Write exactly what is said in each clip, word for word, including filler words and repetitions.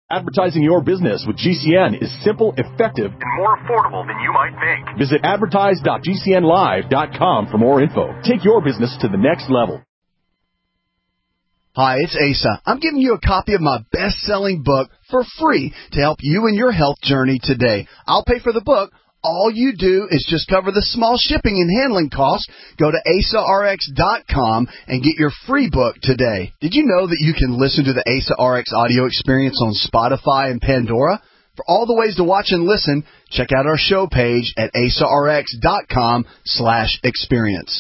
Advertising your business with G C N is simple, effective, and more affordable than you might think. Visit advertise dot g c n live dot com for more info. Take your business to the next level. Hi, it's Asa. I'm giving you a copy of my best-selling book for free to help you in your health journey today. I'll pay for the book. All you do is just cover the small shipping and handling costs. Go to asa r x dot com and get your free book today. Did you know that you can listen to the Asa R X audio experience on Spotify and Pandora? For all the ways to watch and listen, check out our show page at asa r x dot com slash experience.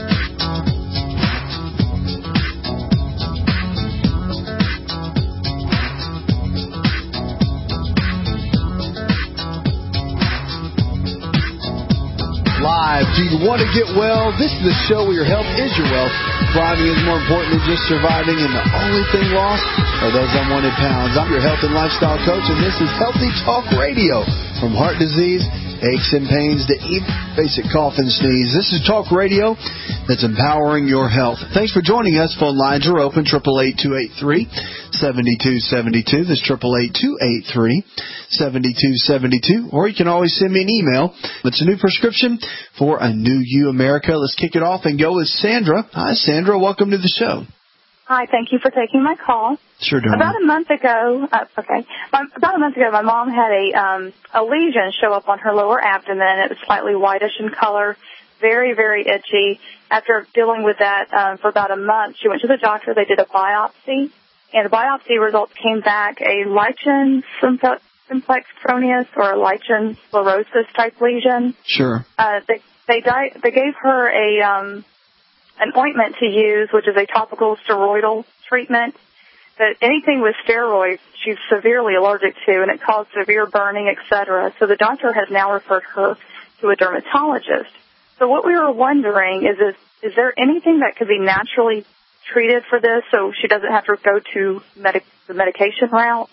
Live. Do you want to get well? This is the show where your health is your wealth. Thriving is more important than just surviving, and the only thing lost are those unwanted pounds. I'm your health and lifestyle coach, and this is Healthy Talk Radio. From heart disease, aches and pains, to even basic cough and sneeze. This is Talk Radio that's empowering your health. Thanks for joining us. Phone lines are open, eight eight eight, two eight three, seven two seven two. That's eight eight eight, two eight three, seven two seven two. Or you can always send me an email. It's a new prescription for a new you, America. Let's kick it off and go with Sandra. Hi, Sandra. Welcome to the show. Hi, thank you for taking my call. Sure, darling. About a month ago, uh, okay, about a month ago, my mom had a um, a lesion show up on her lower abdomen. It was slightly whitish in color, very, very itchy. After dealing with that um, for about a month, she went to the doctor. They did a biopsy, and the biopsy results came back a lichen simplex proneus or a lichen sclerosis type lesion. Sure. Uh, they they di- they gave her a um, an ointment to use, which is a topical steroidal treatment. But anything with steroids, she's severely allergic to, and it caused severe burning, et cetera. So the doctor has now referred her to a dermatologist. So what we were wondering is, is, is there anything that could be naturally treated for this so she doesn't have to go to medic- the medication route?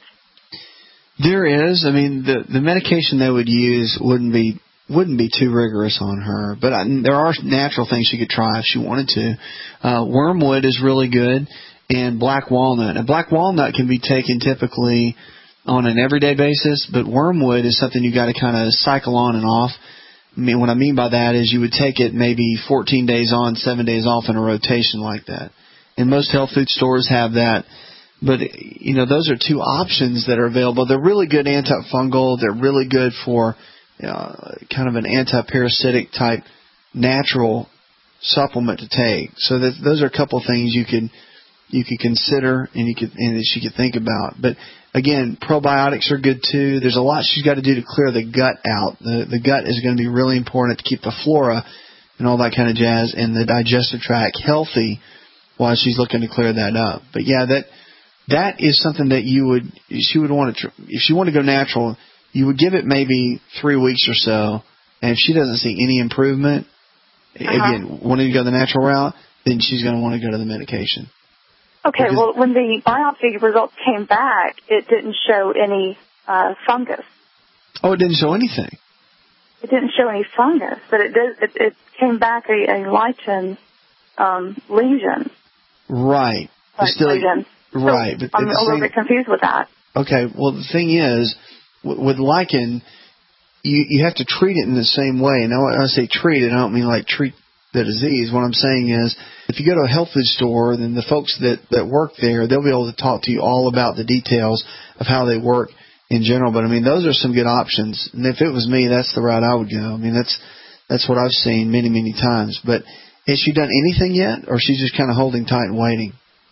There is. I mean, the, the medication they would use wouldn't be wouldn't be too rigorous on her, but I, there are natural things she could try if she wanted to. Uh, wormwood is really good, and black walnut. And black walnut can be taken typically on an everyday basis, but wormwood is something you got to kind of cycle on and off. I mean, what I mean by that is you would take it maybe fourteen days on, seven days off in a rotation like that. And most health food stores have that. But, you know, those are two options that are available. They're really good antifungal. They're really good for Uh, kind of an anti-parasitic type natural supplement to take. So that, those are a couple of things you could you could consider and you could and that she could think about. But again, probiotics are good too. There's a lot she's got to do to clear the gut out. The the gut is going to be really important to keep the flora and all that kind of jazz and the digestive tract healthy while she's looking to clear that up. But yeah, that that is something that you would she would want to if she wanted to go natural. You would give it maybe three weeks or so, and if she doesn't see any improvement, uh-huh. again, wanting to go the natural route, then she's going to want to go to the medication. Okay, because, well, when the biopsy results came back, it didn't show any uh, fungus. Oh, it didn't show anything? It didn't show any fungus, but it did. It, it came back a, a lichen um, lesion. Right. Like still, lesion. Right. So but I'm a little bit confused with that. Okay, well, the thing is, with lichen, you you have to treat it in the same way. Now, when I say treat it, I don't mean like treat the disease. What I'm saying is, if you go to a health food store, then the folks that, that work there, they'll be able to talk to you all about the details of how they work in general. But, I mean, those are some good options. And if it was me, that's the route I would go. I mean, that's that's what I've seen many, many times. But has she done anything yet, or she's just kind of holding tight and waiting?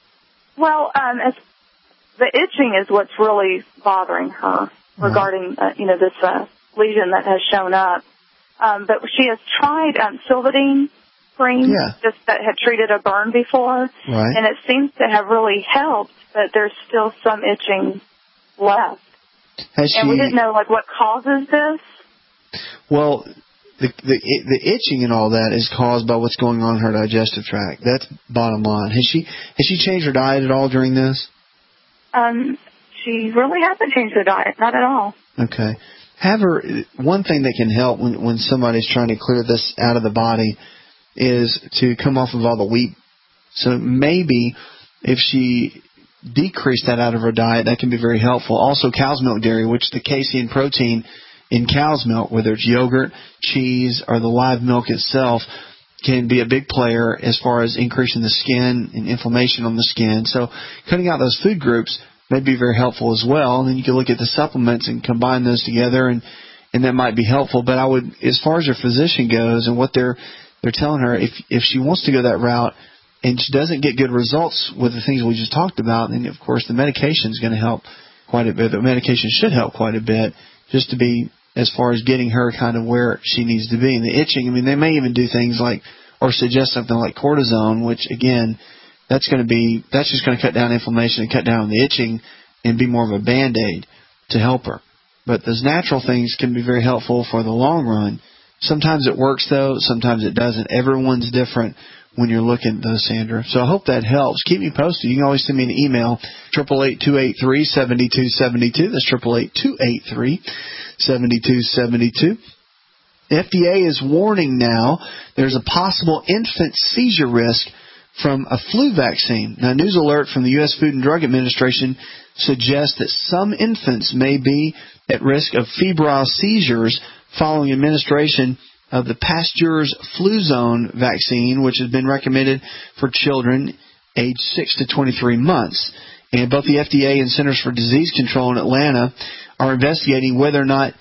Well, um, it's, the itching is what's really bothering her. Regarding, uh, you know, this uh, lesion that has shown up. Um, but she has tried um, Silvadene cream, yeah. just that had treated a burn before. Right. And it seems to have really helped, but there's still some itching left. Has and she, we didn't know, like, what causes this. Well, the, the the itching and all that is caused by what's going on in her digestive tract. That's bottom line. Has she has she changed her diet at all during this? Um. She really hasn't changed her diet, not at all. Okay. Have her, one thing that can help when, when somebody's trying to clear this out of the body is to come off of all the wheat. So maybe if she decrease that out of her diet, that can be very helpful. Also, cow's milk dairy, which the casein protein in cow's milk, whether it's yogurt, cheese, or the live milk itself, can be a big player as far as increasing the skin and inflammation on the skin. So cutting out those food groups may be very helpful as well. And then you can look at the supplements and combine those together, and, and that might be helpful. But I would, as far as your physician goes and what they're they're telling her, if if she wants to go that route and she doesn't get good results with the things we just talked about, then of course the medication is going to help quite a bit. The medication should help quite a bit, just to be as far as getting her kind of where she needs to be. And the itching, I mean, they may even do things like, or suggest something like cortisone, which again, that's going to be, that's just going to cut down inflammation and cut down on the itching and be more of a Band-Aid to help her. But those natural things can be very helpful for the long run. Sometimes it works, though. Sometimes it doesn't. Everyone's different when you're looking at those, Sandra. So I hope that helps. Keep me posted. You can always send me an email, eight eight eight, two eight three, seven two seven two. That's eight eight eight, two eight three, seven two seven two. The F D A is warning now there's a possible infant seizure risk from a flu vaccine. Now, a news alert from the U S Food and Drug Administration suggests that some infants may be at risk of febrile seizures following administration of the Pasteur's Fluzone vaccine, which has been recommended for children aged six to twenty-three months. And both the F D A and Centers for Disease Control in Atlanta are investigating whether or not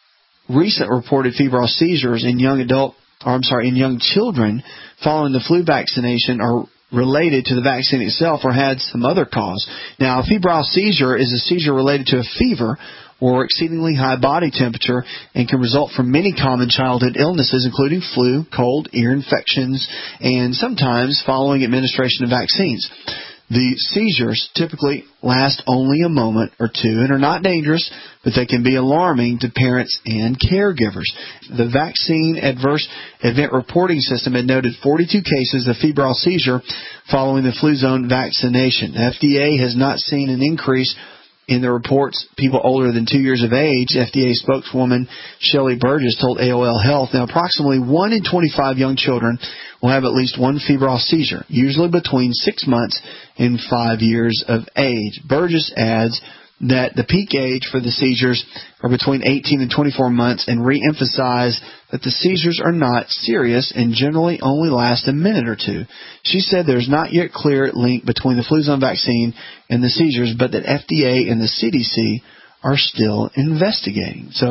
recent reported febrile seizures in young adult, or I'm sorry, in young children following the flu vaccination are related to the vaccine itself or had some other cause. Now, a febrile seizure is a seizure related to a fever or exceedingly high body temperature and can result from many common childhood illnesses, including flu, cold, ear infections, and sometimes following administration of vaccines. The seizures typically last only a moment or two and are not dangerous, but they can be alarming to parents and caregivers. The Vaccine Adverse Event Reporting System had noted forty-two cases of febrile seizure following the Fluzone vaccination. The F D A has not seen an increase in the reports people older than two years of age. F D A spokeswoman Shelley Burgess told A O L Health, now approximately one in twenty-five young children will have at least one febrile seizure, usually between six months and five years of age. Burgess adds that the peak age for the seizures are between eighteen and twenty-four months and re-emphasize that the seizures are not serious and generally only last a minute or two. She said there's not yet clear link between the Fluzone vaccine and the seizures, but that F D A and the C D C are still investigating. So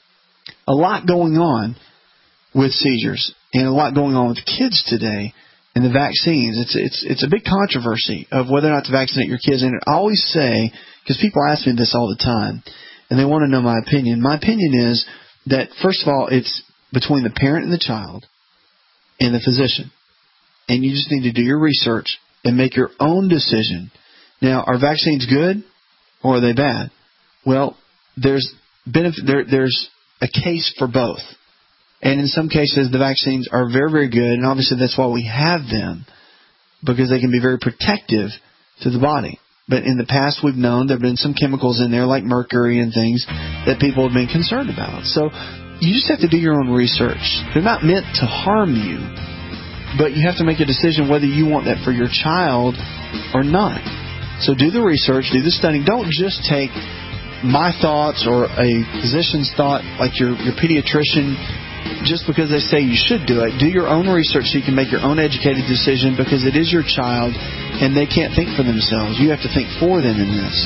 a lot going on with seizures and a lot going on with kids today and the vaccines. It's it's it's a big controversy of whether or not to vaccinate your kids. And I always say, because people ask me this all the time, and they want to know my opinion. My opinion is that, first of all, it's between the parent and the child and the physician. And you just need to do your research and make your own decision. Now, are vaccines good or are they bad? Well, there's benefit, there, there's a case for both. And in some cases, the vaccines are very, very good, and obviously that's why we have them, because they can be very protective to the body. But in the past, we've known there have been some chemicals in there, like mercury and things, that people have been concerned about. So you just have to do your own research. They're not meant to harm you, but you have to make a decision whether you want that for your child or not. So do the research, do the studying. Don't just take my thoughts or a physician's thought, like your, your pediatrician, just because they say you should do it. Do your own research so you can make your own educated decision, because it is your child and they can't think for themselves. You have to think for them in this.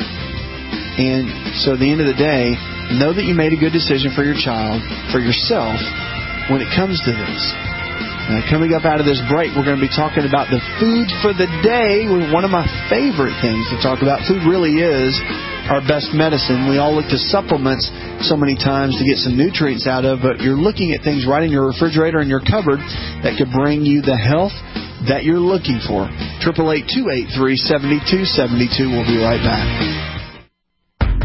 And so at the end of the day, know that you made a good decision for your child, for yourself, when it comes to this. Now, coming up out of this break, we're going to be talking about the food for the day. One of my favorite things to talk about. Food really is our best medicine. We all look to supplements so many times to get some nutrients out of, but you're looking at things right in your refrigerator and your cupboard that could bring you the health that you're looking for. eight eight eight, two eight three, seven two seven two. We'll be right back.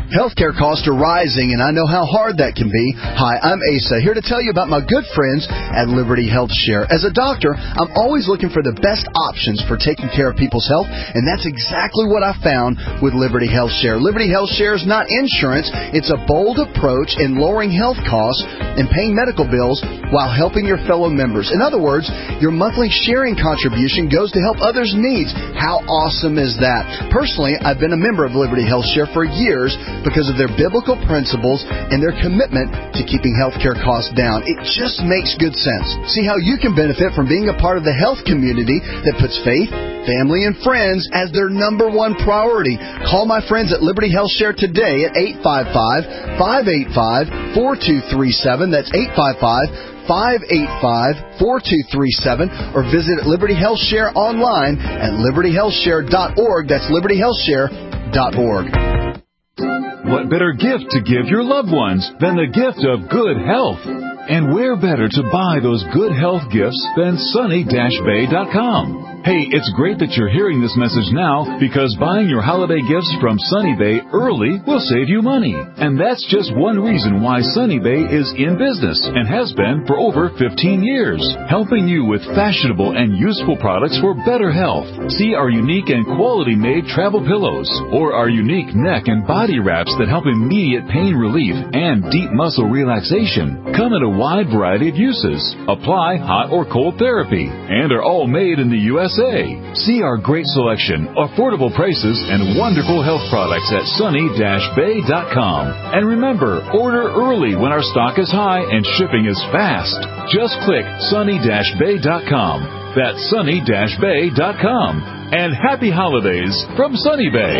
Healthcare costs are rising, and I know how hard that can be. Hi, I'm Asa, here to tell you about my good friends at Liberty Health Share. As a doctor, I'm always looking for the best options for taking care of people's health, and that's exactly what I found with Liberty Health Share. Liberty Health Share is not insurance. It's a bold approach in lowering health costs and paying medical bills while helping your fellow members. In other words, your monthly sharing contribution goes to help others' needs. How awesome is that? Personally, I've been a member of Liberty Health Share for years because of their biblical principles and their commitment to keeping healthcare costs down. It just makes good sense. See how you can benefit from being a part of the health community that puts faith, family, and friends as their number one priority. Call my friends at Liberty Health Share today at eight five five, five eight five, four two three seven. That's eight five five, five eight five, four two three seven, or visit Liberty Health Share online at liberty health share dot org. That's liberty health share dot org. What better gift to give your loved ones than the gift of good health? And where better to buy those good health gifts than sunny dash bay dot com? Hey, it's great that you're hearing this message now, because buying your holiday gifts from Sunny Bay early will save you money. And that's just one reason why Sunny Bay is in business and has been for over fifteen years, helping you with fashionable and useful products for better health. See our unique and quality-made travel pillows, or our unique neck and body wraps that help immediate pain relief and deep muscle relaxation. Come in a wide variety of uses, apply hot or cold therapy, and are all made in the U S A. See our great selection, affordable prices, and wonderful health products at sunny dash bay dot com. And remember, order early when our stock is high and shipping is fast. Just click sunny dash bay dot com. That's sunny dash bay dot com. And happy holidays from Sunny Bay.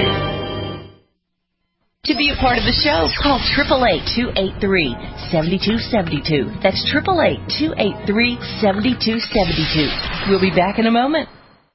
To be a part of the show, call eight eight eight, two eight three, seven two seven two. That's eight eight eight, two eight three, seven two seven two. We'll be back in a moment.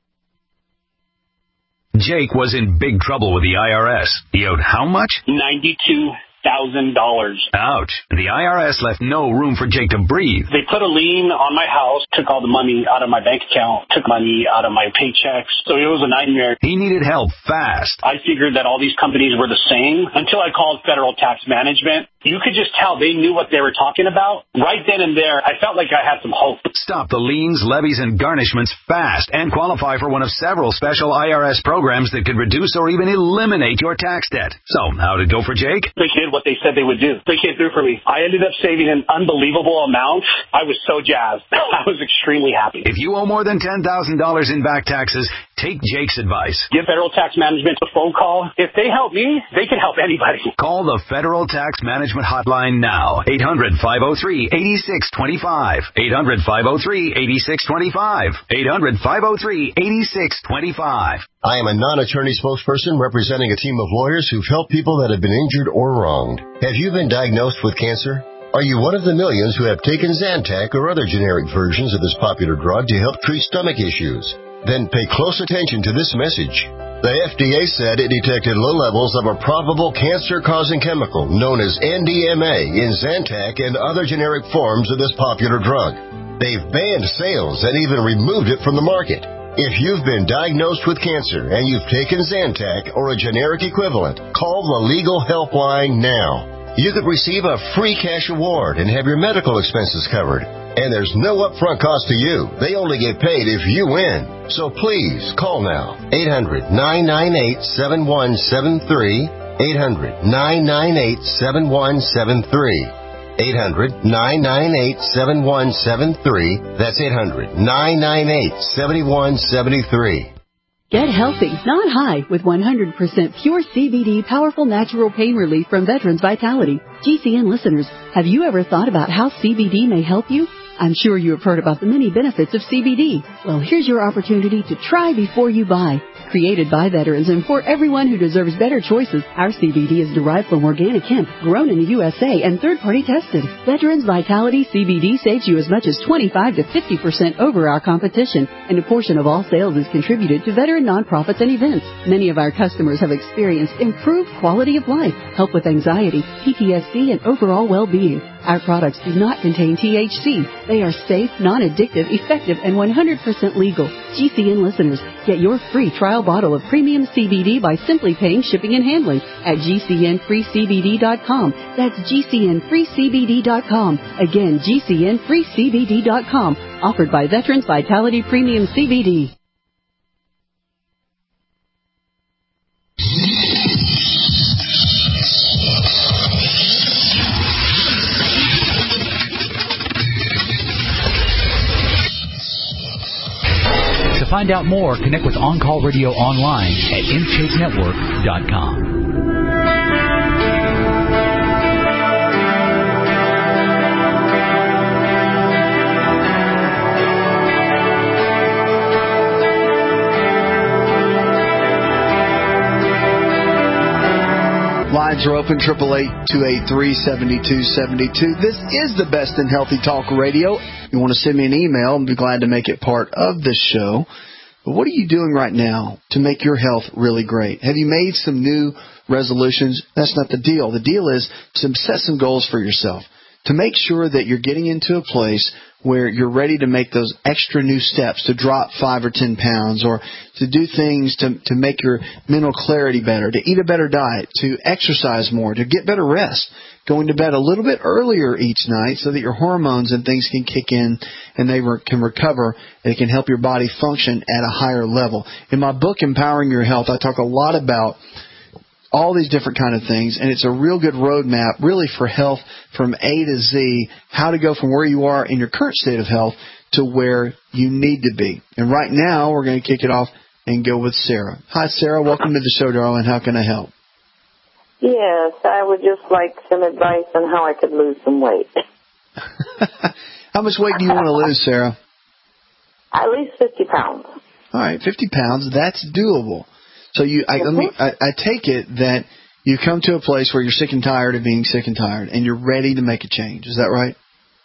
Jake was in big trouble with the I R S. He owed how much? ninety-two thousand dollars. Ouch. The I R S left no room for Jake to breathe. They put a lien on my house, took all the money out of my bank account, took money out of my paychecks. So it was a nightmare. He needed help fast. I figured that all these companies were the same until I called Federal Tax Management. You could just tell they knew what they were talking about. Right then and there, I felt like I had some hope. Stop the liens, levies, and garnishments fast and qualify for one of several special I R S programs that could reduce or even eliminate your tax debt. So, how'd it go for Jake? They did what they said they would do. They came through for me. I ended up saving an unbelievable amount. I was so jazzed. I was extremely happy. If you owe more than ten thousand dollars in back taxes, take Jake's advice. Give Federal Tax Management a phone call. If they help me, they can help anybody. Call the Federal Tax Management hotline now. eight hundred, five oh three, eight six two five. eight hundred, five oh three, eight six two five. eight hundred, five oh three, eight six two five. I am a non-attorney spokesperson representing a team of lawyers who've helped people that have been injured or wronged. Have you been diagnosed with cancer? Are you one of the millions who have taken Zantac or other generic versions of this popular drug to help treat stomach issues? Then pay close attention to this message. The F D A said it detected low levels of a probable cancer-causing chemical known as N D M A in Zantac and other generic forms of this popular drug. They've banned sales and even removed it from the market. If you've been diagnosed with cancer and you've taken Zantac or a generic equivalent, call the Legal Helpline now. You could receive a free cash award and have your medical expenses covered. And there's no upfront cost to you. They only get paid if you win. So please, call now. eight hundred, nine nine eight, seven one seven three. eight hundred, nine nine eight, seven one seven three. eight hundred, nine nine eight, seven one seven three. That's eight hundred, nine nine eight, seven one seven three. Get healthy, not high, with one hundred percent pure C B D powerful natural pain relief from Veterans Vitality. G C N listeners, have you ever thought about how C B D may help you? I'm sure you have heard about the many benefits of C B D. Well, here's your opportunity to try before you buy. Created by veterans and for everyone who deserves better choices, our C B D is derived from organic hemp, grown in the U S A, and third-party tested. Veterans Vitality C B D saves you as much as twenty-five to fifty percent over our competition, and a portion of all sales is contributed to veteran nonprofits and events. Many of our customers have experienced improved quality of life, help with anxiety, P T S D, and overall well-being. Our products do not contain T H C. They are safe, non-addictive, effective, and one hundred percent legal. G C N listeners, get your free trial bottle of premium C B D by simply paying shipping and handling at G C N free C B D dot com. That's G C N free C B D dot com. Again, G C N free C B D dot com. Offered by Veterans Vitality Premium C B D. To find out more, connect with On Call Radio online at in shape network dot com. Lines are open, eight eight eight, two eight three, seven two seven two. This is the best in healthy talk radio. You want to send me an email, I'll be glad to make it part of the show. But what are you doing right now to make your health really great? Have you made some new resolutions? That's not the deal. The deal is to set some goals for yourself, to make sure that you're getting into a place where you're ready to make those extra new steps, to drop five or ten pounds, or to do things to, to make your mental clarity better, to eat a better diet, to exercise more, to get better rest, going to bed a little bit earlier each night so that your hormones and things can kick in and they re- can recover and it can help your body function at a higher level. In my book, Empowering Your Health, I talk a lot about all these different kind of things, and it's a real good roadmap, really, for health from A to Z, how to go from where you are in your current state of health to where you need to be. And right now, we're going to kick it off and go with Sarah. Hi, Sarah. Welcome to the show, darling. How can I help? Yes, I would just like some advice on how I could lose some weight. How much weight do you want to lose, Sarah? At least fifty pounds. All right, fifty pounds. That's doable. So you, I, let me, I, I take it that you come to a place where you're sick and tired of being sick and tired, and you're ready to make a change. Is that right?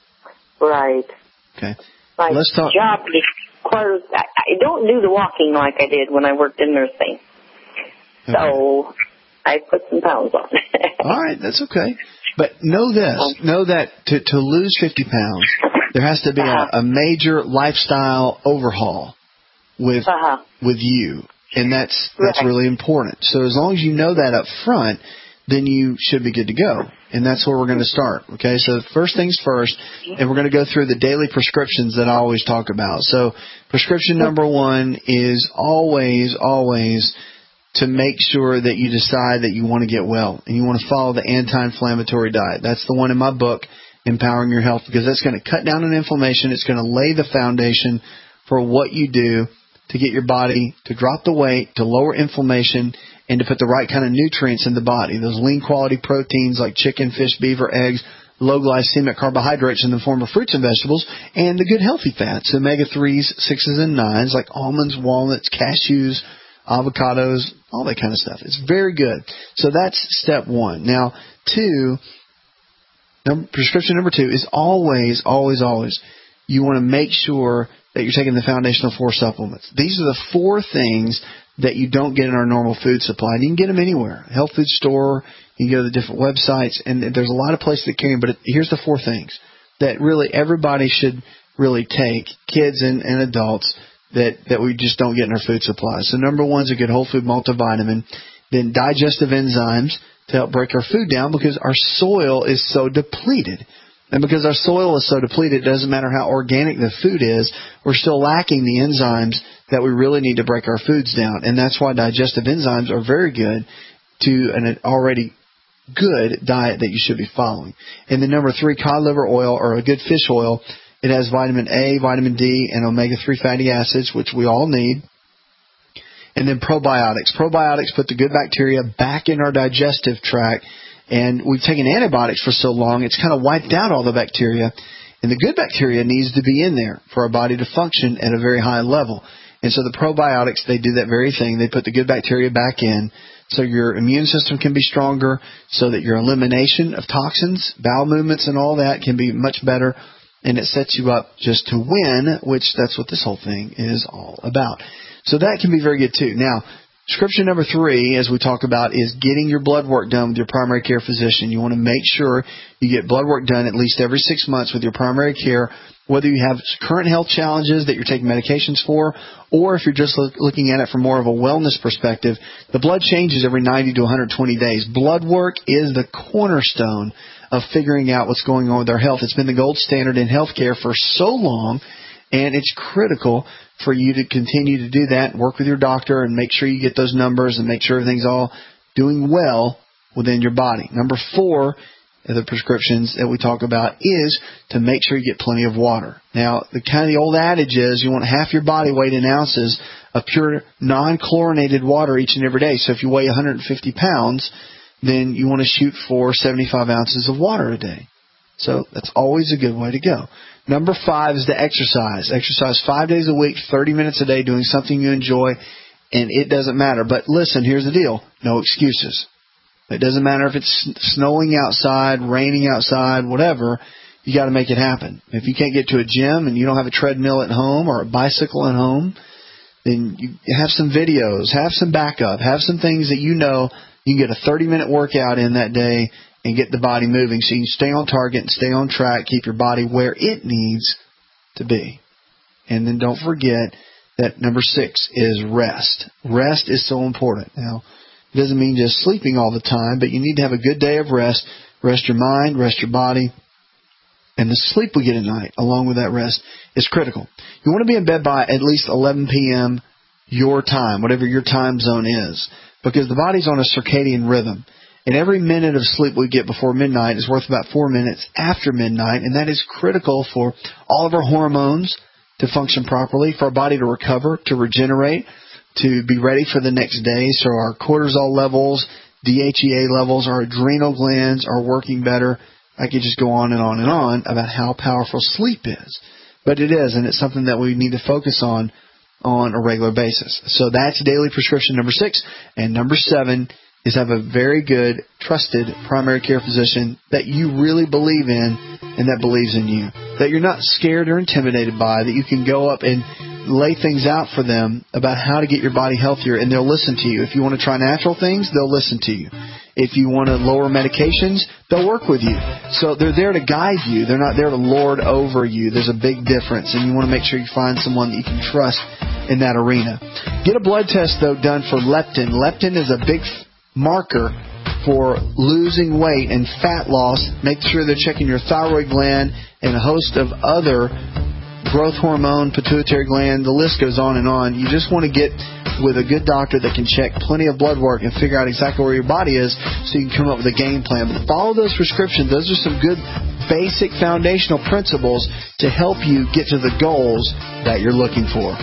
Right. Okay. My Let's talk. job requires, I, I don't do the walking like I did when I worked in nursing. Okay. So I put some pounds on. All right, that's okay. But know this, know that to, to lose fifty pounds, there has to be uh-huh. a, a major lifestyle overhaul with uh-huh. with you. And that's that's right. really important. So as long as you know that up front, then you should be good to go. And that's where we're going to start. Okay, so first things first, and we're going to go through the daily prescriptions that I always talk about. So prescription number one is always, always to make sure that you decide that you want to get well and you want to follow the anti-inflammatory diet. That's the one in my book, Empowering Your Health, because that's going to cut down on inflammation. It's going to lay the foundation for what you do to get your body to drop the weight, to lower inflammation, and to put the right kind of nutrients in the body. Those lean quality proteins like chicken, fish, beaver, eggs, low glycemic carbohydrates in the form of fruits and vegetables, and the good healthy fats, omega threes, sixes, and nines like almonds, walnuts, cashews, avocados, all that kind of stuff. It's very good. So that's step one. Now, two, number, prescription number two is always, always, always, you want to make sure that you're taking the foundational four supplements. These are the four things that you don't get in our normal food supply. And you can get them anywhere. Health food store, you can go to the different websites, and there's a lot of places that carry them. But it, here's the four things that really everybody should really take, kids and, and adults, that, that we just don't get in our food supply. So number one is a good whole food multivitamin. Then digestive enzymes to help break our food down because our soil is so depleted. And because our soil is so depleted, it doesn't matter how organic the food is, we're still lacking the enzymes that we really need to break our foods down. And that's why digestive enzymes are very good to an already good diet that you should be following. And then number three, cod liver oil or a good fish oil. It has vitamin A, vitamin D, and omega three fatty acids, which we all need. And then probiotics. Probiotics put the good bacteria back in our digestive tract. And we've taken antibiotics for so long, it's kind of wiped out all the bacteria. And the good bacteria needs to be in there for our body to function at a very high level. And so the probiotics, they do that very thing. They put the good bacteria back in so your immune system can be stronger, so that your elimination of toxins, bowel movements, and all that can be much better. And it sets you up just to win, which that's what this whole thing is all about. So that can be very good too. Now, Prescription number three, as we talk about, is getting your blood work done with your primary care physician. You want to make sure you get blood work done at least every six months with your primary care, whether you have current health challenges that you're taking medications for, or if you're just look, looking at it from more of a wellness perspective. The blood changes every ninety to one hundred twenty days. Blood work is the cornerstone of figuring out what's going on with our health. It's been the gold standard in healthcare for so long, and it's critical for you to continue to do that, work with your doctor, and make sure you get those numbers and make sure everything's all doing well within your body. Number four of the prescriptions that we talk about is to make sure you get plenty of water. Now, the kind of the old adage is you want half your body weight in ounces of pure non-chlorinated water each and every day. So if you weigh one hundred fifty pounds, then you want to shoot for seventy-five ounces of water a day. So that's always a good way to go. Number five is to exercise. Exercise five days a week, thirty minutes a day, doing something you enjoy, and it doesn't matter. But listen, here's the deal. No excuses. It doesn't matter if it's snowing outside, raining outside, whatever. You got to make it happen. If you can't get to a gym and you don't have a treadmill at home or a bicycle at home, then you have some videos, have some backup, have some things that you know you can get a thirty-minute workout in that day and get the body moving so you can stay on target and stay on track, keep your body where it needs to be. And then don't forget that number six is rest. Rest is so important. Now, it doesn't mean just sleeping all the time, but you need to have a good day of rest. Rest your mind, rest your body. And the sleep we get at night, along with that rest, is critical. You want to be in bed by at least eleven p.m. your time, whatever your time zone is, because the body's on a circadian rhythm. And every minute of sleep we get before midnight is worth about four minutes after midnight, and that is critical for all of our hormones to function properly, for our body to recover, to regenerate, to be ready for the next day. So our cortisol levels, D H E A levels, our adrenal glands are working better. I could just go on and on and on about how powerful sleep is. But it is, and it's something that we need to focus on on a regular basis. So that's daily prescription number six. And number seven is have a very good, trusted primary care physician that you really believe in and that believes in you, that you're not scared or intimidated by, that you can go up and lay things out for them about how to get your body healthier, and they'll listen to you. If you want to try natural things, they'll listen to you. If you want to lower medications, they'll work with you. So they're there to guide you. They're not there to lord over you. There's a big difference, and you want to make sure you find someone that you can trust in that arena. Get a blood test, though, done for leptin. Leptin is a big marker for losing weight and fat loss. Make sure they're checking your thyroid gland and a host of other growth hormone, pituitary gland, the list goes on and on. You just want to get with a good doctor that can check plenty of blood work and figure out exactly where your body is so you can come up with a game plan. But follow those prescriptions. Those are some good basic foundational principles to help you get to the goals that you're looking for.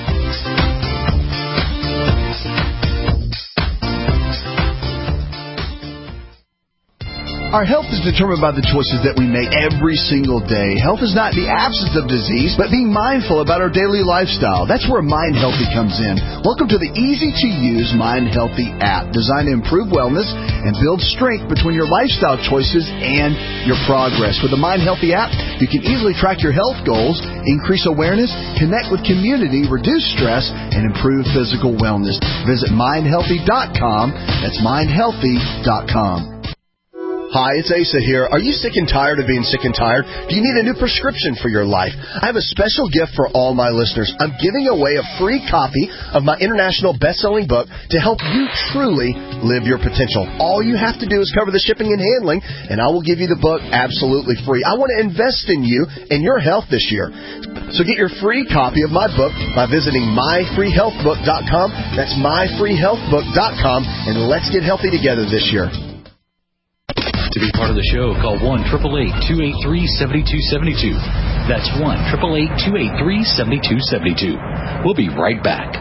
Our health is determined by the choices that we make every single day. Health is not the absence of disease, but being mindful about our daily lifestyle. That's where Mind Healthy comes in. Welcome to the easy-to-use Mind Healthy app, designed to improve wellness and build strength between your lifestyle choices and your progress. With the Mind Healthy app, you can easily track your health goals, increase awareness, connect with community, reduce stress, and improve physical wellness. Visit mind healthy dot com. That's mind healthy dot com. Hi, it's Asa here. Are you sick and tired of being sick and tired? Do you need a new prescription for your life? I have a special gift for all my listeners. I'm giving away a free copy of my international best-selling book to help you truly live your potential. All you have to do is cover the shipping and handling, and I will give you the book absolutely free. I want to invest in you and your health this year. So get your free copy of my book by visiting my free health book dot com. That's my free health book dot com, and let's get healthy together this year. To be part of the show, call one eight eight eight, two eight three, seven two seven two. That's one eight eight eight, two eight three, seven two seven two. We'll be right back.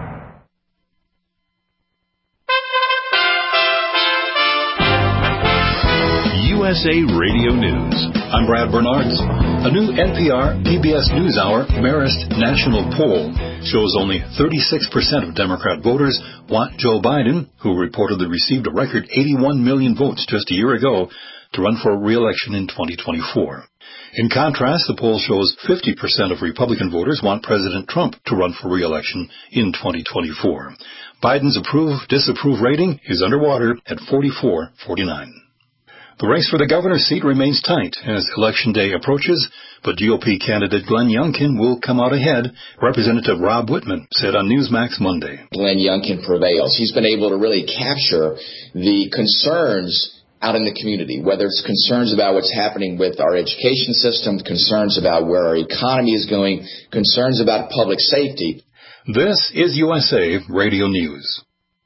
U S A Radio News. I'm Brad Bernards. A new N P R P B S NewsHour Marist National Poll shows only thirty-six percent of Democrat voters want Joe Biden, who reportedly received a record eighty-one million votes just a year ago, to run for re-election in twenty twenty-four. In contrast, the poll shows fifty percent of Republican voters want President Trump to run for re-election in twenty twenty-four. Biden's approve-disapprove rating is underwater at forty-four forty-nine. The race for the governor's seat remains tight as Election Day approaches, but G O P candidate Glenn Youngkin will come out ahead, Representative Rob Whitman said on Newsmax Monday. Glenn Youngkin prevails. He's been able to really capture the concerns out in the community, whether it's concerns about what's happening with our education system, concerns about where our economy is going, concerns about public safety. This is U S A Radio News.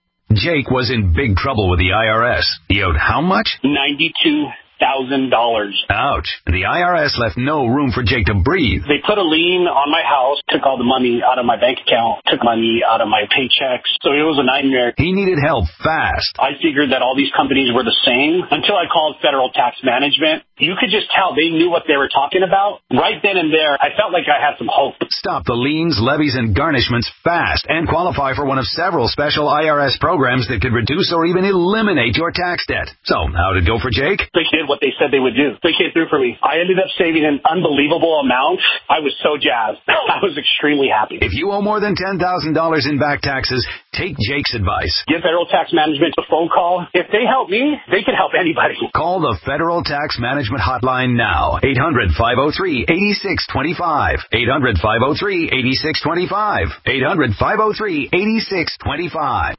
Jake was in big trouble with the I R S. He owed how much? ninety-two thousand dollars. Ouch. The I R S left no room for Jake to breathe. They put a lien on my house, took all the money out of my bank account, took money out of my paychecks. So it was a nightmare. He needed help fast. I figured that all these companies were the same until I called Federal Tax Management. You could just tell they knew what they were talking about. Right then and there, I felt like I had some hope. Stop the liens, levies, and garnishments fast and qualify for one of several special I R S programs that could reduce or even eliminate your tax debt. So, how'd it go for Jake? They did what they said they would do. They came through for me. I ended up saving an unbelievable amount. I was so jazzed. I was extremely happy. If you owe more than ten thousand dollars in back taxes, take Jake's advice. Give Federal Tax Management a phone call. If they help me, they can help anybody. Call the Federal Tax Management Hotline now. eight hundred, five oh three, eight six two five. eight hundred, five oh three, eight six two five. eight hundred, five oh three, eight six two five.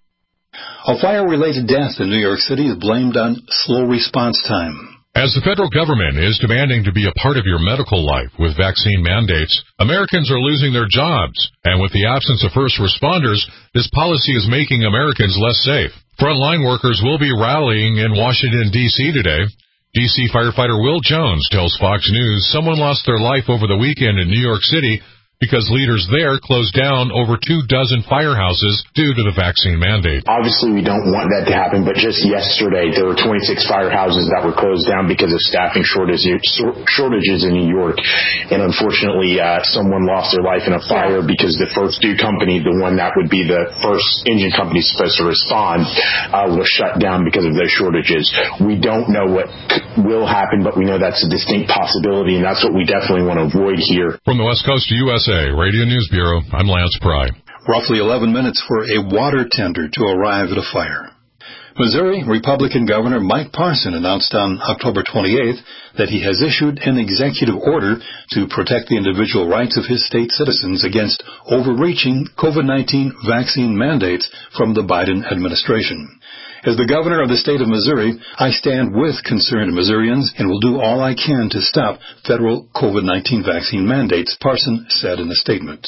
A fire-related death in New York City is blamed on slow response time. As the federal government is demanding to be a part of your medical life with vaccine mandates, Americans are losing their jobs. And with the absence of first responders, this policy is making Americans less safe. Frontline workers will be rallying in Washington, D C today. D C firefighter Will Jones tells Fox News someone lost their life over the weekend in New York City because leaders there closed down over two dozen firehouses due to the vaccine mandate. Obviously, we don't want that to happen, but just yesterday, there were twenty-six firehouses that were closed down because of staffing shortages, shortages in New York. And unfortunately, uh, someone lost their life in a fire because the first due company, the one that would be the first engine company supposed to respond, uh, was shut down because of those shortages. We don't know what will happen, but we know that's a distinct possibility, and that's what we definitely want to avoid here. From the West Coast to U S A Radio News Bureau, I'm Lance Pry. Roughly eleven minutes for a water tender to arrive at a fire. Missouri Republican Governor Mike Parson announced on October twenty-eighth that he has issued an executive order to protect the individual rights of his state citizens against overreaching COVID nineteen vaccine mandates from the Biden administration. As the governor of the state of Missouri, I stand with concerned Missourians and will do all I can to stop federal COVID nineteen vaccine mandates, Parson said in a statement.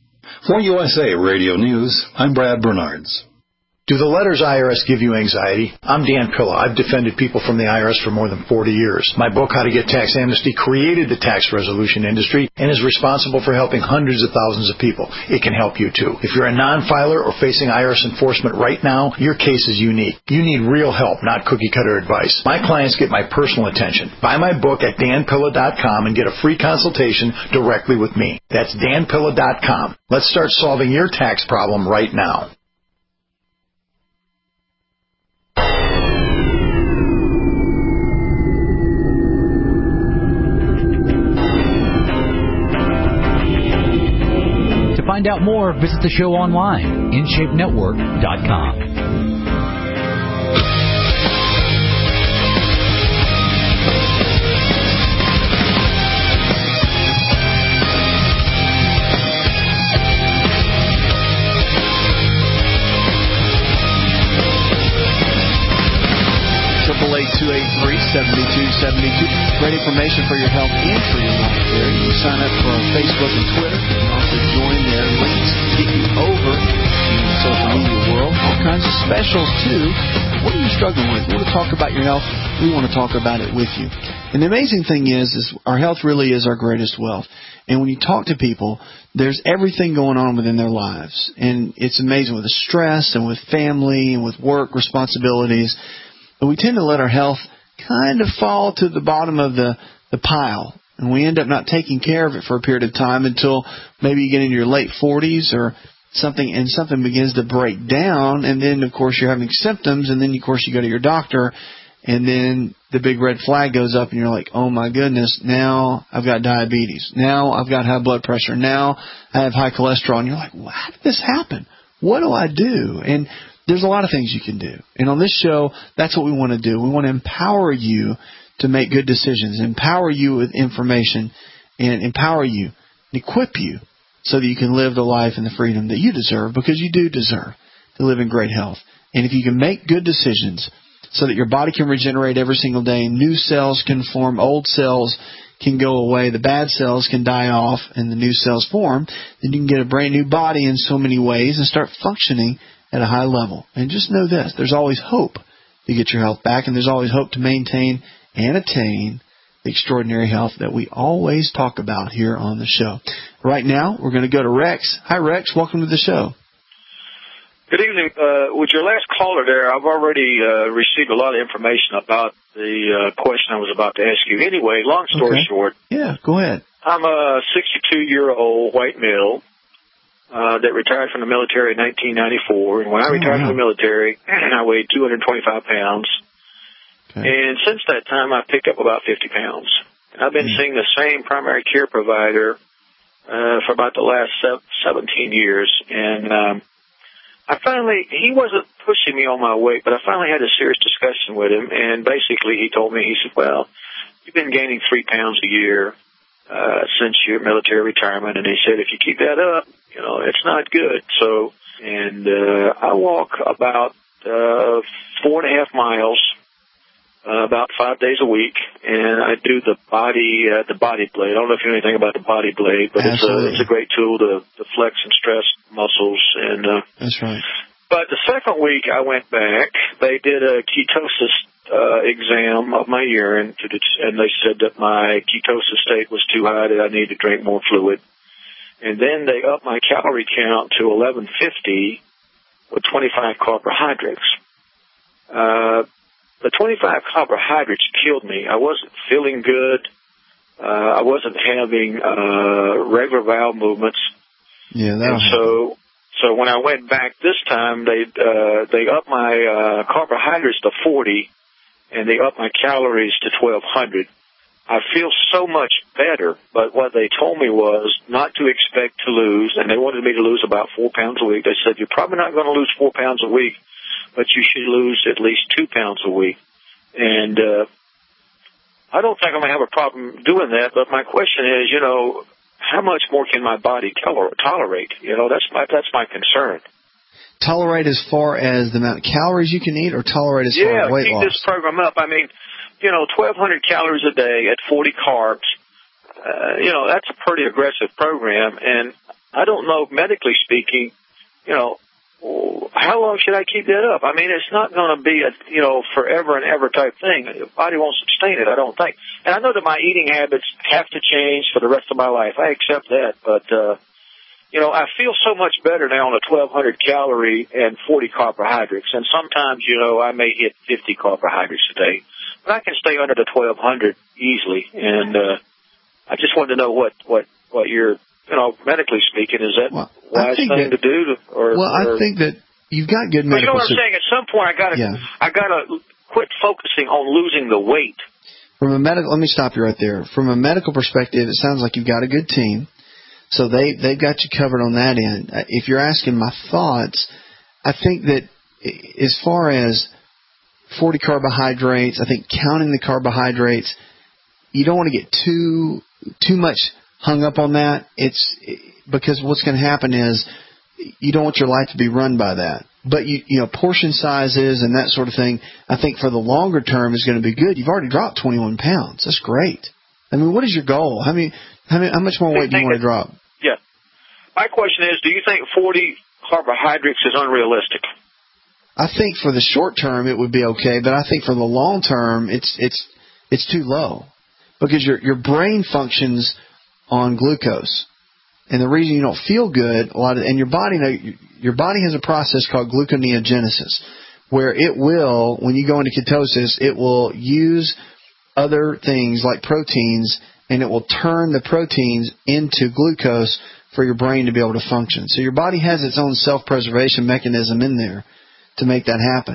For U S A Radio News, I'm Brad Bernards. Do the letters I R S give you anxiety? I'm Dan Pilla. I've defended people from the I R S for more than forty years. My book, How to Get Tax Amnesty, created the tax resolution industry and is responsible for helping hundreds of thousands of people. It can help you, too. If you're a non-filer or facing I R S enforcement right now, your case is unique. You need real help, not cookie-cutter advice. My clients get my personal attention. Buy my book at dan pilla dot com and get a free consultation directly with me. That's dan pilla dot com. Let's start solving your tax problem right now. To find out more, visit the show online, in shape network dot com. eight eight eight, two eight three, seven two seven two. Great information for your health and for your life there. You can sign up for Facebook and Twitter. You can also join their links to get you over in the social media world. All kinds of specials, too. What are you struggling with? You want to talk about your health? We want to talk about it with you. And the amazing thing is, is our health really is our greatest wealth. And when you talk to people, there's everything going on within their lives. And it's amazing with the stress and with family and with work responsibilities. But we tend to let our health kind of fall to the bottom of the, the pile. And we end up not taking care of it for a period of time until maybe you get into your late forties or something, and something begins to break down. And then, of course, you're having symptoms. And then, of course, you go to your doctor. And then the big red flag goes up and you're like, oh my goodness, now I've got diabetes. Now I've got high blood pressure. Now I have high cholesterol. And you're like, well, how did this happen? What do I do? And there's a lot of things you can do. And on this show, that's what we want to do. We want to empower you to make good decisions, empower you with information, and empower you, and equip you so that you can live the life and the freedom that you deserve, because you do deserve to live in great health. And if you can make good decisions so that your body can regenerate every single day, new cells can form, old cells can go away, the bad cells can die off, and the new cells form, then you can get a brand new body in so many ways and start functioning at a high level. And just know this, there's always hope to get your health back, and there's always hope to maintain and attain the extraordinary health that we always talk about here on the show. Right now, we're going to go to Rex. Hi, Rex. Welcome to the show. Good evening. Uh, with your last caller there, I've already uh, received a lot of information about the uh, question I was about to ask you. Anyway, long story Okay. short, Yeah, go ahead. I'm a sixty-two-year-old white male uh, that retired from the military in nineteen ninety-four. And when I Oh, retired wow. from the military, I weighed two hundred twenty-five pounds. Okay. And since that time, I've picked up about fifty pounds. And I've been Mm. seeing the same primary care provider uh, for about the last se- seventeen years. And um, I finally, he wasn't pushing me on my weight, but I finally had a serious discussion with him. And basically, he told me, he said, well, you've been gaining three pounds a year uh, since your military retirement. And he said, if you keep that up, you know, it's not good. So, and uh, I walk about uh, four and a half miles Uh, about five days a week, and I do the body uh, the body blade. I don't know if you know anything about the body blade, but it's a, it's a great tool to, to flex and stress muscles. And uh, That's right. but the second week I went back, they did a ketosis uh, exam of my urine, to det- and they said that my ketosis state was too high, that I needed to drink more fluid. And then they upped my calorie count to eleven fifty with twenty-five carbohydrates. Uh, The twenty-five carbohydrates killed me. I wasn't feeling good. Uh, I wasn't having uh, regular bowel movements. Yeah, that. And so, so when I went back this time, they uh, they upped my uh, carbohydrates to forty, and they upped my calories to twelve hundred. I feel so much better, but what they told me was not to expect to lose, and they wanted me to lose about four pounds a week. They said, you're probably not going to lose four pounds a week, but you should lose at least two pounds a week. And uh, I don't think I'm going to have a problem doing that, but my question is, you know, how much more can my body toler- tolerate? You know, that's my that's my concern. Tolerate as far as the amount of calories you can eat, or tolerate as far Yeah, as weight keep loss? this program up. I mean, you know, twelve hundred calories a day at forty carbs, uh, you know, that's a pretty aggressive program. And I don't know, medically speaking, you know, how long should I keep that up? I mean, it's not going to be a, you know, forever and ever type thing. The body won't sustain it, I don't think. And I know that my eating habits have to change for the rest of my life. I accept that. But, uh, you know, I feel so much better now on a twelve hundred calorie and forty carbohydrates. And sometimes, you know, I may hit fifty carbohydrates a day. But I can stay under the twelve hundred easily. And uh, I just wanted to know what, what, what your... You know, medically speaking, is that well, wise thing that, to do? To, or, well, I or, think that you've got good well, medical... you know what I'm saying? At some point, I got to, Yeah. I got to quit focusing on losing the weight. From a medical, let me stop you right there. From a medical perspective, it sounds like you've got a good team, so they they've got you covered on that end. If you're asking my thoughts, I think that as far as forty carbohydrates, I think counting the carbohydrates, you don't want to get too too much hung up on that. It's because what's going to happen is you don't want your life to be run by that. But you you know, portion sizes and that sort of thing, I think for the longer term is going to be good. You've already dropped twenty-one pounds. That's great. I mean, what is your goal? How many how many how much more weight do you want to drop? Yeah. My question is, do you think forty carbohydrates is unrealistic? I think for the short term it would be okay, but I think for the long term it's it's it's too low because your your brain functions on glucose, and the reason you don't feel good a lot of, and your body your body has a process called gluconeogenesis, where it will, when you go into ketosis, it will use other things like proteins, and it will turn the proteins into glucose for your brain to be able to function. So your body has its own self-preservation mechanism in there to make that happen.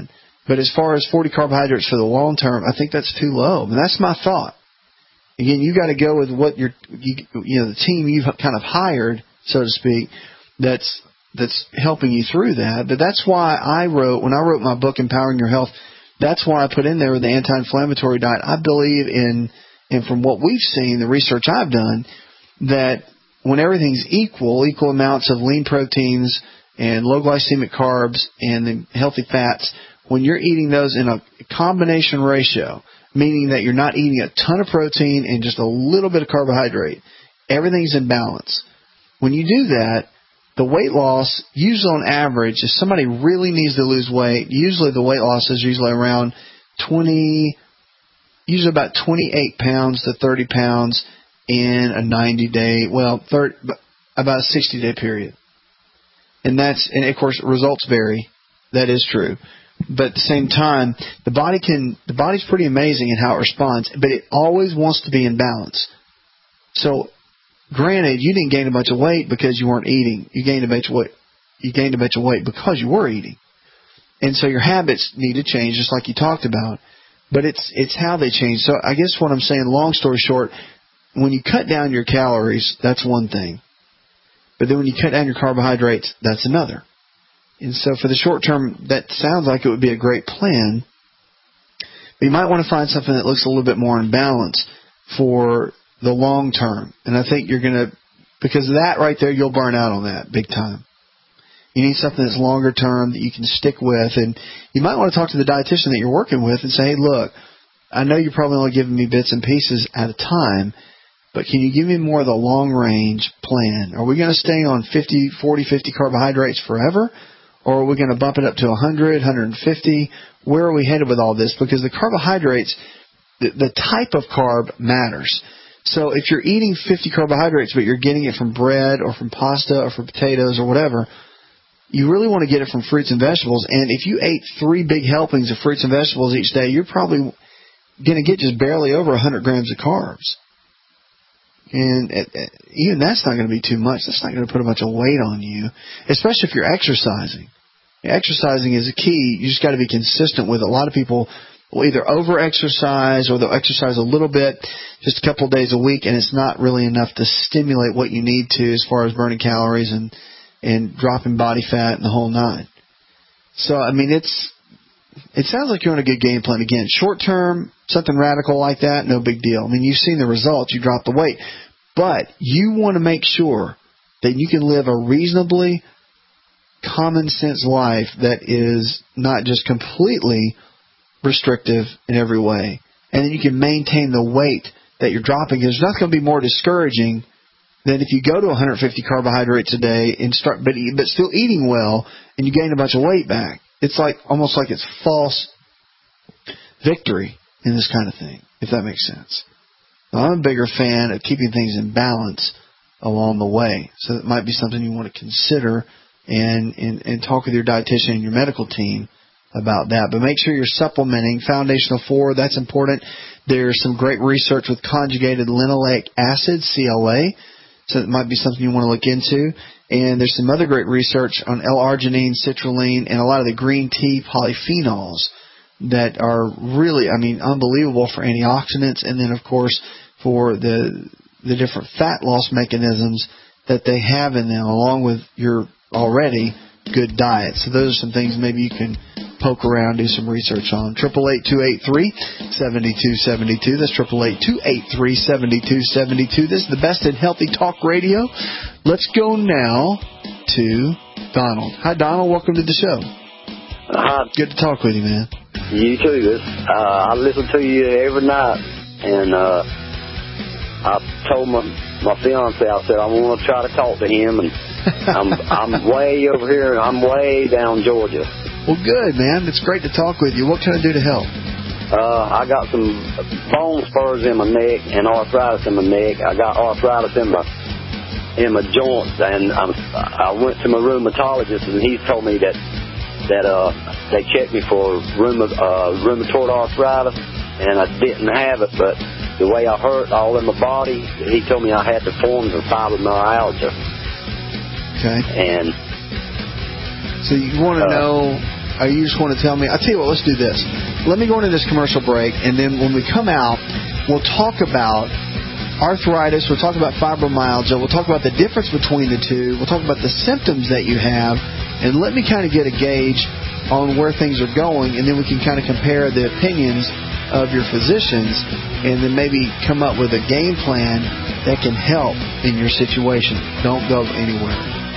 But as far as forty carbohydrates for the long term, I think that's too low. And that's my thought. Again, you got to go with what you're, you, you know, the team you've kind of hired, so to speak, that's that's helping you through that. But that's why I wrote, when I wrote my book, Empowering Your Health, that's why I put in there the anti-inflammatory diet. I believe in, and from what we've seen, the research I've done, that when everything's equal, equal amounts of lean proteins and low glycemic carbs and the healthy fats, when you're eating those in a combination ratio, meaning that you're not eating a ton of protein and just a little bit of carbohydrate, everything's in balance. When you do that, the weight loss, usually on average, if somebody really needs to lose weight, usually the weight loss is usually around twenty, usually about twenty-eight pounds to thirty pounds in a ninety-day, well, thirty, about a sixty-day period. And that's, and of course, results vary. That is true. But at the same time, the body can, the body's pretty amazing in how it responds, but it always wants to be in balance. So, granted, you didn't gain a bunch of weight because you weren't eating. You gained a bunch of weight. You gained a bunch of weight because you were eating. And so your habits need to change, just like you talked about. But it's it's how they change. So I guess what I'm saying, long story short, when you cut down your calories, that's one thing. But then when you cut down your carbohydrates, that's another. And so for the short term, that sounds like it would be a great plan. But you might want to find something that looks a little bit more in balance for the long term. And I think you're going to, because of that right there, you'll burn out on that big time. You need something that's longer term that you can stick with. And you might want to talk to the dietitian that you're working with and say, hey, look, I know you're probably only giving me bits and pieces at a time, but can you give me more of the long range plan? Are we going to stay on fifty, forty, fifty carbohydrates forever? Or are we going to bump it up to one hundred, one hundred fifty? Where are we headed with all this? Because the carbohydrates, the, the type of carb matters. So if you're eating fifty carbohydrates, but you're getting it from bread or from pasta or from potatoes or whatever, you really want to get it from fruits and vegetables. And if you ate three big helpings of fruits and vegetables each day, you're probably going to get just barely over one hundred grams of carbs. And it, it, even that's not going to be too much. That's not going to put a bunch of weight on you, especially if you're exercising. Exercising is a key. You just got to be consistent with it. A lot of people will either over-exercise or they'll exercise a little bit, just a couple of days a week, and it's not really enough to stimulate what you need to as far as burning calories and, and dropping body fat and the whole nine. So, I mean, it's it sounds like you're on a good game plan. Again, short-term, something radical like that, no big deal. I mean, you've seen the results. You dropped the weight. But you want to make sure that you can live a reasonably common sense life that is not just completely restrictive in every way. And then you can maintain the weight that you're dropping. There's nothing going to be more discouraging than if you go to one hundred fifty carbohydrates a day and start, but, but still eating well, and you gain a bunch of weight back. It's like almost like it's false victory in this kind of thing, if that makes sense. Well, I'm a bigger fan of keeping things in balance along the way. So that might be something you want to consider and, and, and talk with your dietitian and your medical team about that. But make sure you're supplementing Foundational four. That's important. There's some great research with conjugated linoleic acid, C L A. So it might be something you want to look into. And there's some other great research on L-arginine, citrulline, and a lot of the green tea polyphenols that are really, I mean, unbelievable for antioxidants, and then, of course, for the the different fat loss mechanisms that they have in them, along with your already good diet. So those are some things maybe you can poke around, do some research on. eight eight eight, two eight three, seven two seven two. That's eight eight eight, two eight three, seven two seven two. This is the best in healthy talk radio. Let's go now to Donald. Hi, Donald. Welcome to the show. Hi. Good to talk with you, man. You too. This, uh, I listen to you every night, and uh, I told my my fiance, I said I want to try to talk to him, and I'm I'm way over here. I'm way down Georgia. Well, good, man. It's great to talk with you. What can I do to help? Uh, I got some bone spurs in my neck and arthritis in my neck. I got arthritis in my in my joints, and I'm, I went to my rheumatologist, and he told me that that uh, they checked me for rheuma, uh, rheumatoid arthritis, and I didn't have it, but the way I hurt all in my body, he told me I had the forms of fibromyalgia. Okay. And so you want to uh, know or you just want to tell me, I'll tell you what, let's do this. Let me go into this commercial break, and then when we come out, we'll talk about arthritis, we'll talk about fibromyalgia, we'll talk about the difference between the two, we'll talk about the symptoms that you have, and let me kind of get a gauge on where things are going, and then we can kind of compare the opinions of your physicians, and then maybe come up with a game plan that can help in your situation. Don't go anywhere.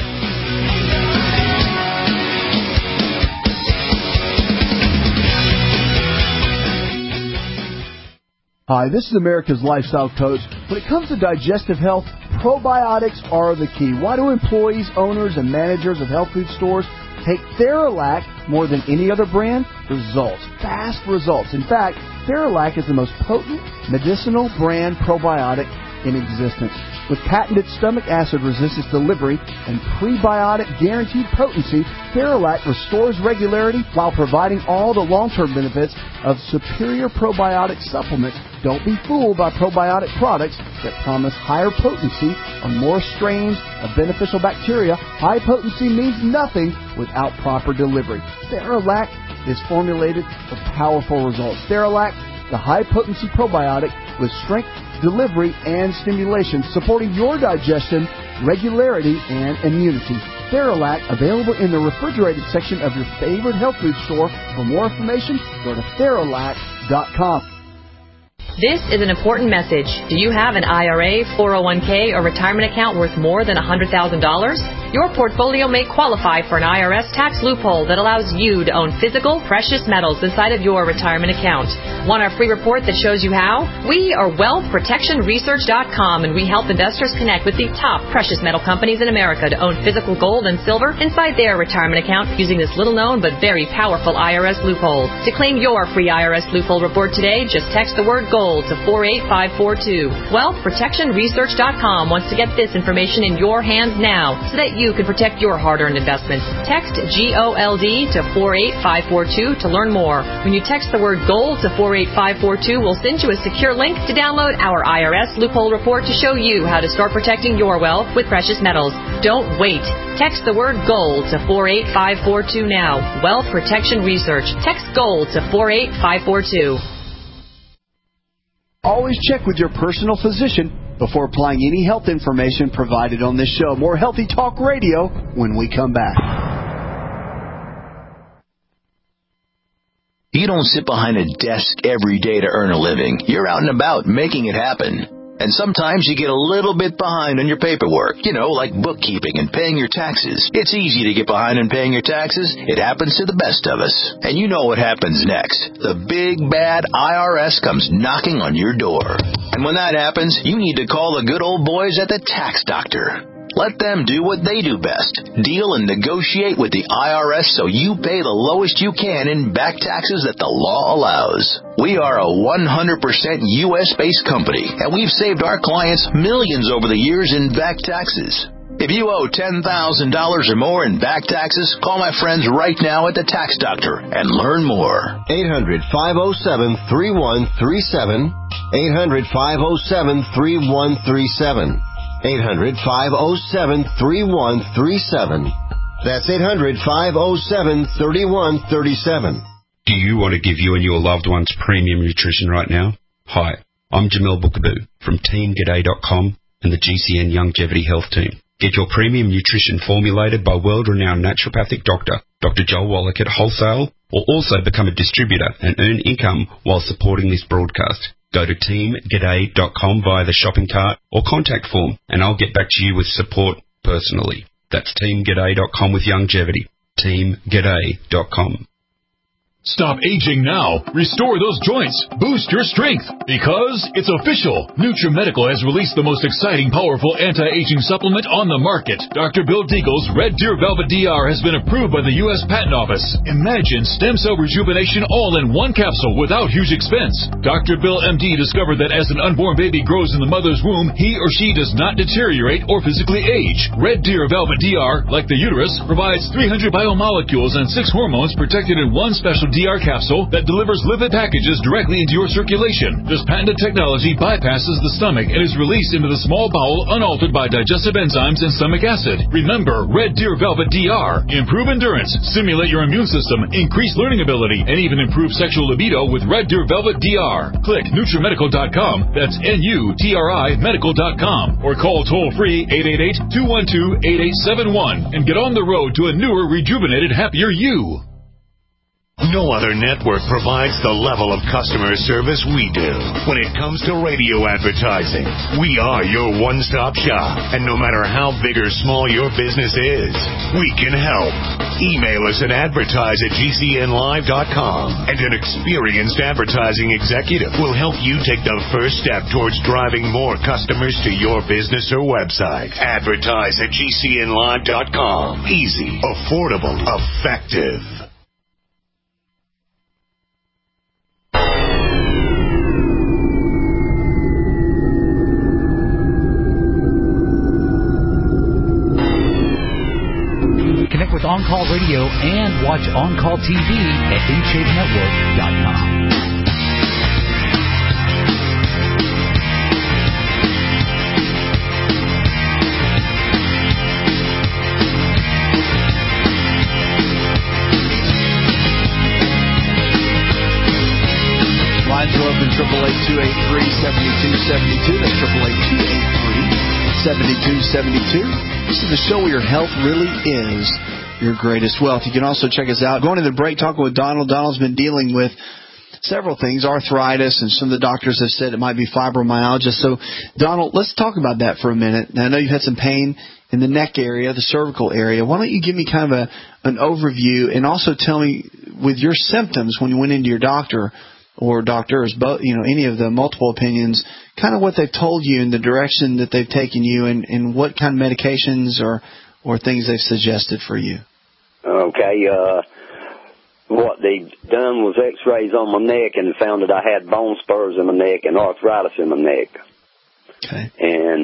Hi, this is America's Lifestyle Coach. When it comes to digestive health, probiotics are the key. Why do employees, owners, and managers of health food stores take Theralac more than any other brand? Results. Fast results. In fact, Theralac is the most potent medicinal brand probiotic in existence. With patented stomach acid resistance delivery and prebiotic guaranteed potency, Theralac restores regularity while providing all the long-term benefits of superior probiotic supplements. Don't be fooled by probiotic products that promise higher potency or more strains of beneficial bacteria. High potency means nothing without proper delivery. Theralac is formulated for powerful results. Theralac, the high-potency probiotic with strength, delivery, and stimulation, supporting your digestion, regularity, and immunity. Theralac, available in the refrigerated section of your favorite health food store. For more information, go to Theralac dot com. This is an important message. Do you have an I R A, four oh one k, or retirement account worth more than one hundred thousand dollars? Your portfolio may qualify for an I R S tax loophole that allows you to own physical, precious metals inside of your retirement account. Want our free report that shows you how? We are wealth protection research dot com, and we help investors connect with the top precious metal companies in America to own physical gold and silver inside their retirement account using this little-known but very powerful I R S loophole. To claim your free I R S loophole report today, just text the word GOLD to four eight five four two. wealth protection research dot com wants to get this information in your hands now so that you can protect your hard-earned investments. Text G O L D to four eight five four two to learn more. When you text the word GOLD to four eight five four two, we'll send you a secure link to download our I R S loophole report to show you how to start protecting your wealth with precious metals. Don't wait. Text the word GOLD to four eight five four two now. Wealth Protection Research. Text GOLD to four eight five four two. Always check with your personal physician before applying any health information provided on this show. More Healthy Talk Radio when we come back. You don't sit behind a desk every day to earn a living. You're out and about making it happen. And sometimes you get a little bit behind on your paperwork, you know, like bookkeeping and paying your taxes. It's easy to get behind on paying your taxes. It happens to the best of us. And you know what happens next. The big, bad I R S comes knocking on your door. And when that happens, you need to call the good old boys at the Tax Doctor. Let them do what they do best. Deal and negotiate with the I R S so you pay the lowest you can in back taxes that the law allows. We are a one hundred percent U S-based company, and we've saved our clients millions over the years in back taxes. If you owe ten thousand dollars or more in back taxes, call my friends right now at the Tax Doctor and learn more. eight hundred, five oh seven, three one three seven. eight hundred, five oh seven, three one three seven. eight hundred, five oh seven, three one three seven. That's eight hundred, five oh seven, three one three seven. Do you want to give you and your loved ones premium nutrition right now? Hi, I'm Jamel Bookaboo from team g'day dot com and the G C N Longevity Health Team. Get your premium nutrition formulated by world-renowned naturopathic doctor, Doctor Joel Wallach at wholesale, or also become a distributor and earn income while supporting this broadcast. Go to team g'day dot com via the shopping cart or contact form, and I'll get back to you with support personally. That's team g'day dot com with longevity. team g'day dot com. Stop aging now. Restore those joints. Boost your strength. Because it's official. NutriMedical has released the most exciting, powerful anti-aging supplement on the market. Doctor Bill Deagle's Red Deer Velvet D R has been approved by the U S Patent Office. Imagine stem cell rejuvenation all in one capsule without huge expense. Doctor Bill M D discovered that as an unborn baby grows in the mother's womb, he or she does not deteriorate or physically age. Red Deer Velvet D R, like the uterus, provides three hundred biomolecules and six hormones protected in one special Velvet D R capsule that delivers lipid packages directly into your circulation. This patented technology bypasses the stomach and is released into the small bowel unaltered by digestive enzymes and stomach acid. Remember, Red Deer Velvet D R. Improve endurance, stimulate your immune system, increase learning ability, and even improve sexual libido with Red Deer Velvet D R. Click Nutrimedical dot com, that's N U T R I medical dot com, or call toll-free eight eight eight, two one two, eight eight seven one and get on the road to a newer, rejuvenated, happier you. No other network provides the level of customer service we do. When it comes to radio advertising, we are your one-stop shop. And no matter how big or small your business is, we can help. Email us at advertise at G C N live dot com, and an experienced advertising executive will help you take the first step towards driving more customers to your business or website. Advertise at G C N live dot com. Easy, affordable, effective. Connect with On Call Radio and watch On Call T V at in shape network dot com. Lines are open, triple eight two eight three seven two seven two. That's triple eight two eight three seven two seven two. This is the show where your health really is your greatest wealth. You can also check us out. Going to the break, talking with Donald. Donald's been dealing with several things, arthritis, and some of the doctors have said it might be fibromyalgia. So, Donald, let's talk about that for a minute. Now, I know you've had some pain in the neck area, the cervical area. Why don't you give me kind of a an overview, and also tell me, with your symptoms when you went into your doctor or doctors, both, you know, any of the multiple opinions, kind of what they've told you and the direction that they've taken you, and, and what kind of medications or, or things they've suggested for you. Okay, uh, what they done was x-rays on my neck and found that I had bone spurs in my neck and arthritis in my neck. Okay. And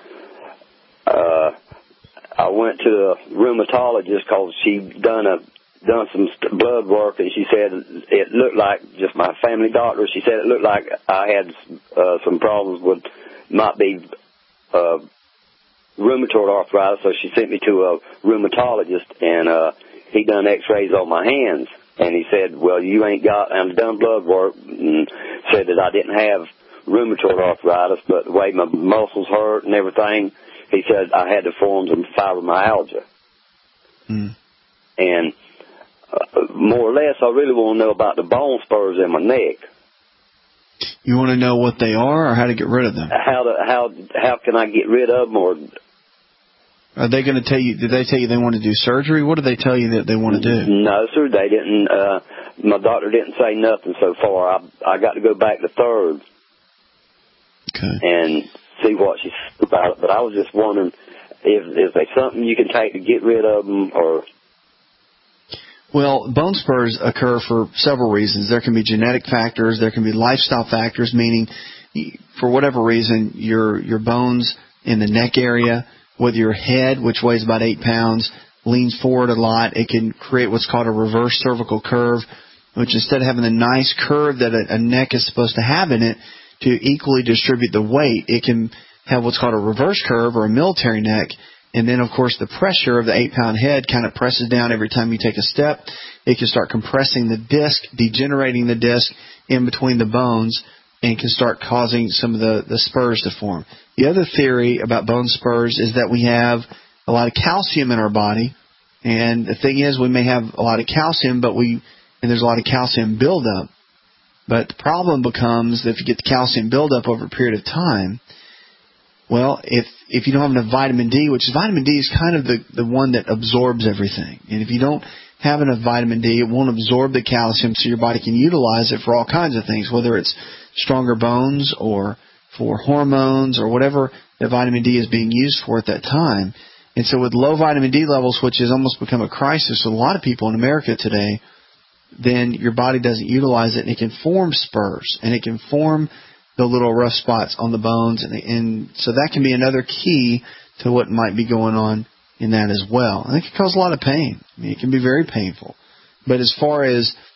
uh, I went to a rheumatologist because she done a done some st- blood work, and she said it looked like, just my family doctor, she said it looked like I had uh, some problems with, might be uh, rheumatoid arthritis, so she sent me to a rheumatologist, and uh, he done x-rays on my hands, and he said, well, you ain't got, and done blood work, and said that I didn't have rheumatoid arthritis, but the way my muscles hurt and everything, he said I had the forms of fibromyalgia. Mm. And Uh, more or less, I really want to know about the bone spurs in my neck. You want to know what they are, or how to get rid of them? How to, how how can I get rid of them? Or are they going to tell you? Did they tell you they want to do surgery? What did they tell you that they want to do? No, sir, they didn't. Uh, my doctor didn't say nothing so far. I I got to go back to third. Okay. And see what she said about it. But I was just wondering if is there something you can take to get rid of them, or. Well, bone spurs occur for several reasons. There can be genetic factors. There can be lifestyle factors, meaning for whatever reason, your your bones in the neck area, whether your head, which weighs about eight pounds, leans forward a lot, it can create what's called a reverse cervical curve, which instead of having the nice curve that a, a neck is supposed to have in it to equally distribute the weight, it can have what's called a reverse curve or a military neck. And then, of course, the pressure of the eight-pound head kind of presses down every time you take a step. It can start compressing the disc, degenerating the disc in between the bones, and can start causing some of the, the spurs to form. The other theory about bone spurs is that we have a lot of calcium in our body. And the thing is, we may have a lot of calcium, but we and there's a lot of calcium buildup. But the problem becomes that if you get the calcium buildup over a period of time, well, if if you don't have enough vitamin D, which is vitamin D is kind of the, the one that absorbs everything. And if you don't have enough vitamin D, it won't absorb the calcium so your body can utilize it for all kinds of things, whether it's stronger bones or for hormones or whatever that vitamin D is being used for at that time. And so with low vitamin D levels, which has almost become a crisis with a lot of people in America today, then your body doesn't utilize it, and it can form spurs, and it can form the little rough spots on the bones, and, and so that can be another key to what might be going on in that as well. And it can cause a lot of pain. I mean, it can be very painful. But as far as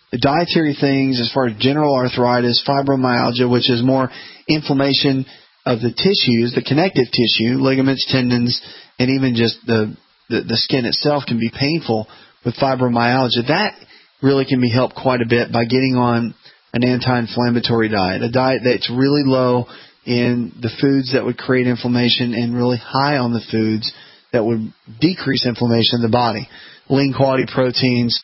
dietary things as far as general arthritis, fibromyalgia, which is more inflammation of the tissues, the connective tissue, ligaments, tendons, and even just the, the, the skin itself can be painful with fibromyalgia. That really can be helped quite a bit by getting on an anti-inflammatory diet, a diet that's really low in the foods that would create inflammation and really high on the foods that would decrease inflammation in the body. Lean quality proteins,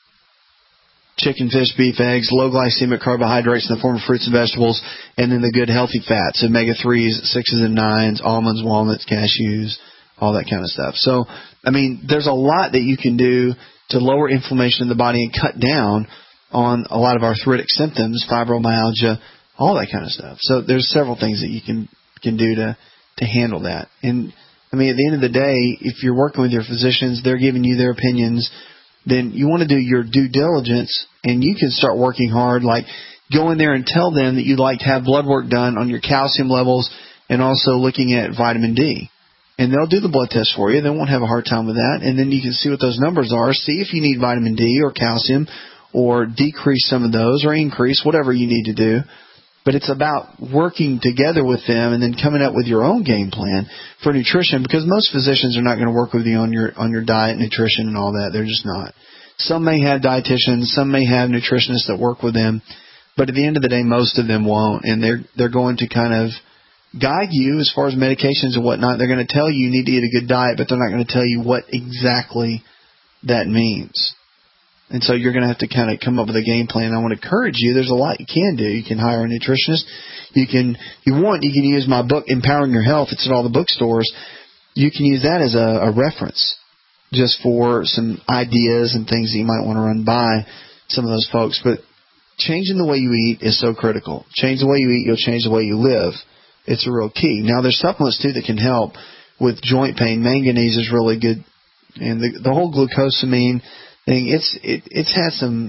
chicken, fish, beef, eggs, low glycemic carbohydrates in the form of fruits and vegetables, and then the good healthy fats, omega threes, sixes and nines, almonds, walnuts, cashews, all that kind of stuff. So, I mean, there's a lot that you can do to lower inflammation in the body and cut down on a lot of arthritic symptoms, fibromyalgia, all that kind of stuff. So there's several things that you can can do to, to handle that. And, I mean, at the end of the day, if you're working with your physicians, they're giving you their opinions, then you want to do your due diligence, and you can start working hard, like go in there and tell them that you'd like to have blood work done on your calcium levels and also looking at vitamin D. And they'll do the blood test for you. They won't have a hard time with that. And then you can see what those numbers are, see if you need vitamin D or calcium or decrease some of those or increase, whatever you need to do. But it's about working together with them and then coming up with your own game plan for nutrition, because most physicians are not going to work with you on your on your diet, nutrition, and all that. They're just not. Some may have dietitians, some may have nutritionists that work with them, but at the end of the day, most of them won't. And they're they're going to kind of guide you as far as medications and whatnot. They're going to tell you you need to eat a good diet, but they're not going to tell you what exactly that means. And so you're going to have to kind of come up with a game plan. I want to encourage you. There's a lot you can do. You can hire a nutritionist. You can, if you want, you can use my book, Empowering Your Health. It's at all the bookstores. You can use that as a, a reference just for some ideas and things that you might want to run by some of those folks. But changing the way you eat is so critical. Change the way you eat, you'll change the way you live. It's a real key. Now, there's supplements, too, that can help with joint pain. Manganese is really good. And the, the whole glucosamine thing, it's it, it's had some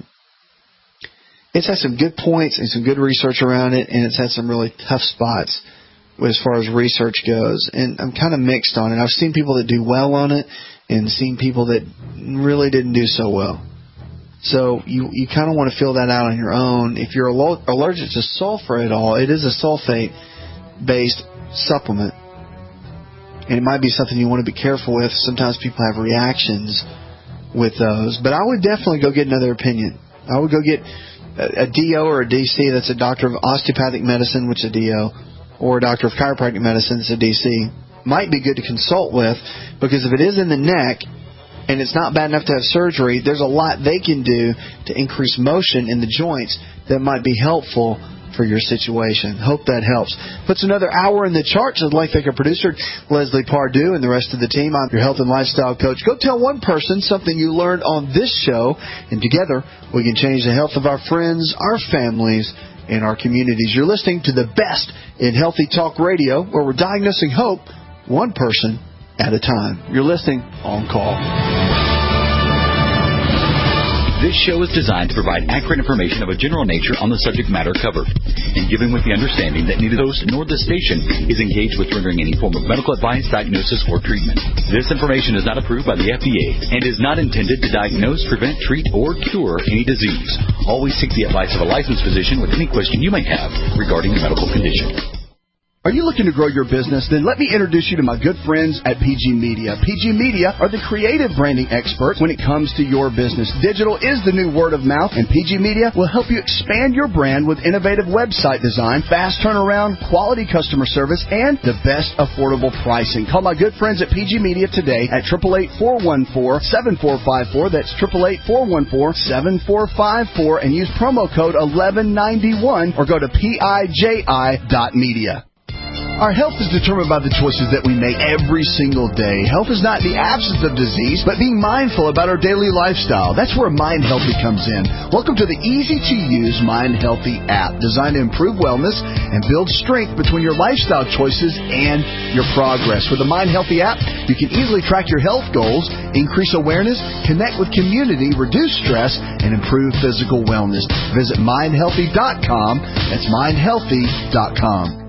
it's had some good points and some good research around it, and it's had some really tough spots as far as research goes. And I'm kind of mixed on it. I've seen people that do well on it and seen people that really didn't do so well. So you you kind of want to fill that out on your own. If you're allergic to sulfur at all, it is a sulfate-based supplement. And it might be something you want to be careful with. Sometimes people have reactions with those. But I would definitely go get another opinion. I would go get a, a D O or a D C that's a doctor of osteopathic medicine, which is a D O, or a doctor of chiropractic medicine that's a D C. Might be good to consult with, because if it is in the neck and it's not bad enough to have surgery, there's a lot they can do to increase motion in the joints that might be helpful for your situation. Hope that helps. Puts another hour in the charts. I'd like to thank our producer, Leslie Pardue, and the rest of the team. I'm your health and lifestyle coach. Go tell one person something you learned on this show, and together we can change the health of our friends, our families, and our communities. You're listening to the best in Healthy Talk Radio, where we're diagnosing hope one person at a time. You're listening On Call. This show is designed to provide accurate information of a general nature on the subject matter covered, and given with the understanding that neither the host nor the station is engaged with rendering any form of medical advice, diagnosis, or treatment. This information is not approved by the F D A and is not intended to diagnose, prevent, treat, or cure any disease. Always seek the advice of a licensed physician with any question you may have regarding a medical condition. Are you looking to grow your business? Then let me introduce you to my good friends at P G Media. P G Media are the creative branding experts when it comes to your business. Digital is the new word of mouth, and P G Media will help you expand your brand with innovative website design, fast turnaround, quality customer service, and the best affordable pricing. Call my good friends at P G Media today at eight eight eight, four one four, seven four five four. That's eight eight eight, four one four, seven four five four, and use promo code eleven ninety-one or go to P I J I dot media. Our health is determined by the choices that we make every single day. Health is not the absence of disease, but being mindful about our daily lifestyle. That's where Mind Healthy comes in. Welcome to the easy-to-use Mind Healthy app, designed to improve wellness and build strength between your lifestyle choices and your progress. With the Mind Healthy app, you can easily track your health goals, increase awareness, connect with community, reduce stress, and improve physical wellness. Visit mind healthy dot com. That's mind healthy dot com.